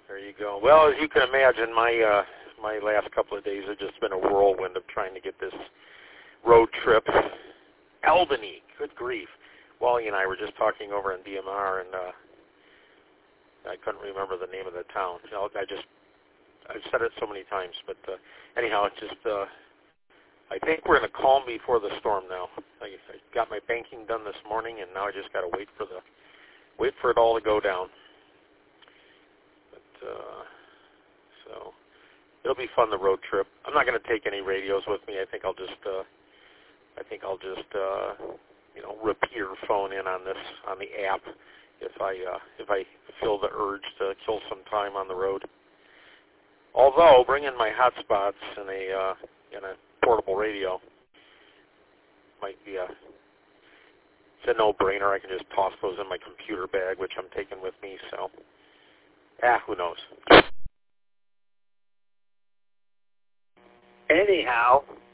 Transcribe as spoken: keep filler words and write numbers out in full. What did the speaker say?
There you go. Well, as you can imagine, my uh, my last couple of days have just been a whirlwind of trying to get this road trip. Albany, good grief. Wally and I were just talking over in D M R, and uh, I couldn't remember the name of the town. You know, I just, I've said it so many times, but uh, anyhow, it's just, uh, I think we're in a calm before the storm now. I, I got my banking done this morning, and now I just got to wait for the, wait for it all to go down. But, uh, so, it'll be fun, the road trip. I'm not going to take any radios with me. I think I'll just, uh, I think I'll just, uh, you know, repeat or phone in on this, on the app, if I, uh, if I feel the urge to kill some time on the road. Although, bringing my hotspots and a, uh, and a portable radio might be a, it's a no-brainer. I can just toss those in my computer bag, which I'm taking with me, so, ah, who knows. Anyhow,